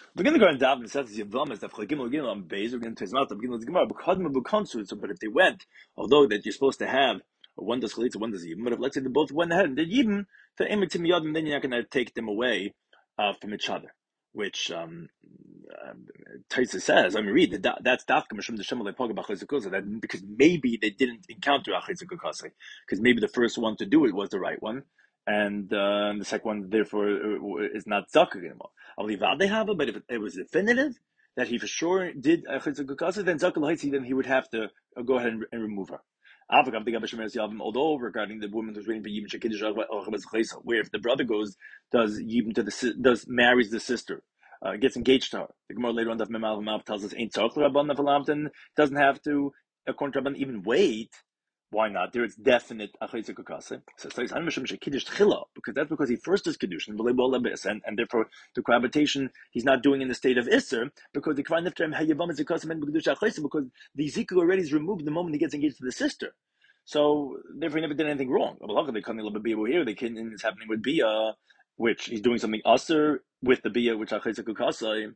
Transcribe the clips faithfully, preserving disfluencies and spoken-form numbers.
We're going to go and daven. It says Yevlam is the Chagim Gimel on Beis. We're going to Tezmat. We're going to Gemara. But if they went, although that you're supposed to have one does Chalitza, one does Yibum, but if let's say they both went ahead and did Yibum, to Emitim Yadim, then you're not going to take them away uh, from each other. Which um, uh, Taisa says, I mean, read that that's Dafka Mishum the Shemal Lepog Bachlizakosa, that because maybe they didn't encounter Achlizakosa, because maybe the first one to do it was the right one, and uh, the second one therefore is not Zakir anymore. They have it, but if it was definitive that he for sure did Achlizakosa, then Zakir then he would have to go ahead and, and remove her. Although regarding the woman who's waiting for Yibum Shekidish, where if the brother goes, does Yibum to the does marries the sister, uh, gets engaged to her. The Gemara later on Daf Mem Aleph Mav tells us ain't tzarich l'Rabban Nafalampton, doesn't have to according to Rabban even wait. Why not? There it's definite achayitza kukase. So it's like Hanmishim Shekidish Tchila, because that's because he first does kedushin and and therefore the cohabitation he's not doing in the state of Isser because the Kvan Nifter Hayyavam is a custom and Kedusha Achayitza because the Ziku already is removed the moment he gets engaged to the sister. So therefore he never did anything wrong. They come a little bit here. The kid is happening with Bia, which he's doing something usher with the Bia, which achayitza kukase.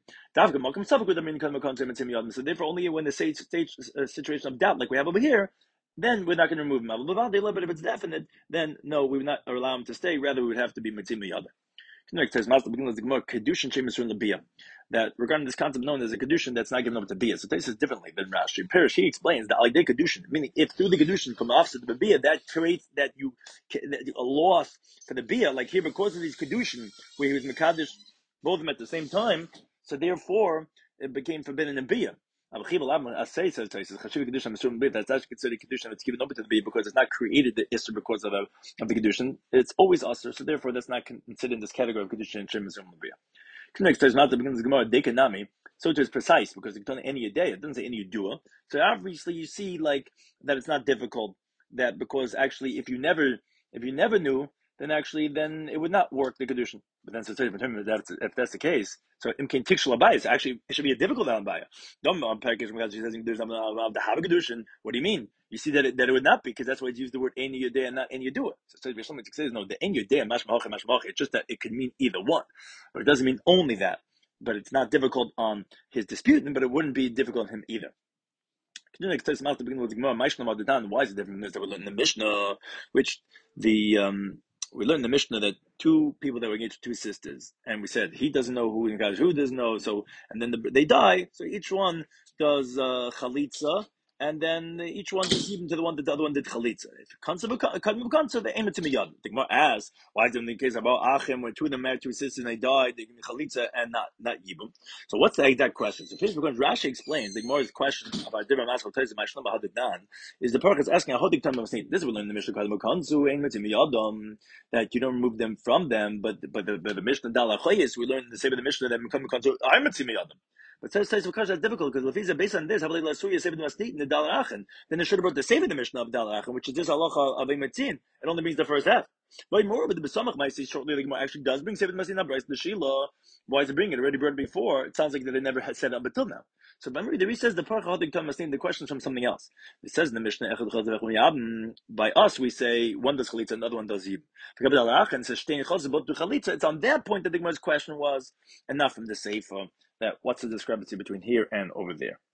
So therefore only when the stage, stage uh, situation of doubt like we have over here, then we're not going to remove him. But if it's definite, then no, we would not allow him to stay. Rather, we would have to be mitzim miyada. That regarding this concept known as a kedushin that's not given over to bia. So this is differently than Rashi. Parish he explains that alidei kedushin, meaning if through the kedushin come opposite to the bia, that creates that you that a loss for the bia. Like here, because of these kedushin, where he was mekadosh both of them at the same time, so therefore it became forbidden in bia. That's actually considered kedushin. It's given over to the bia because it's not created the isser because of the of the kedushin. It's always usher, so therefore that's not considered in this category of kedushin and shem mizum bia. Next, there's not the beginning of the Gemara dekanami. So it is precise because it's done any day. It doesn't say any dua. So obviously you see like that it's not difficult. That because actually if you never if you never knew, then actually then it would not work the kedushin. But then so if that's if that's the case, so imkain tikshel abayis actually it should be a difficult abayah. Dom on package because she says there's the have kedushin. What do you mean? You see that it, that it would not be because that's why it's used the word any yodea and not any yodua. So if somebody says no, the any yodea mashmacha mashmacha. It's just that it could mean either one, but it doesn't mean only that. But it's not difficult on his disputant, but it wouldn't be difficult on him either. Why is it different? That we learn in the Mishnah, which the um, we learned in the Mishnah that two people that were engaged to two sisters, and we said he doesn't know who engaged, who doesn't know. So and then the, they die. So each one does uh, chalitza, and then each one does even to the one that the other one did chalitza. If it comes to the they aim it to miyad. The Gemara asks, why is it in the case about Achim when two of them married two sisters and they died, they give me chalitza and not not yibum? So what's the exact question? So first, because Rashi explains the Gemara's question about different maskal tayis my shlama hadadan is the Parak is asking a hodik time of saying this is what we learn in the Mishnah called Mokanzu aim it to miyadam that you don't remove them from them, but but the, the, the Mishnah dalachayis we learn in the same of the Mishnah that Mokanzu aim it to miyadam. But says says because that's difficult because Lefiza based on this, then they should have brought the same of the Mishnah of Dalach, which is this halacha of a metzin. It only means the first half. But more, but the Besamach Maisi shortly the Gemara actually does bring Seven Masin Abrais the Shila. Why is it bringing it? Already brought it before. It sounds like that they never had said it up until now. So remember, the Rebbe says the Parach Hadik Tam Masin. The question is from something else. It says in the Mishnah by us we say one does chalitza, another one does yib. And says it's on that point that the Gemara's question was, and not from the Sefer. That what's the discrepancy between here and over there?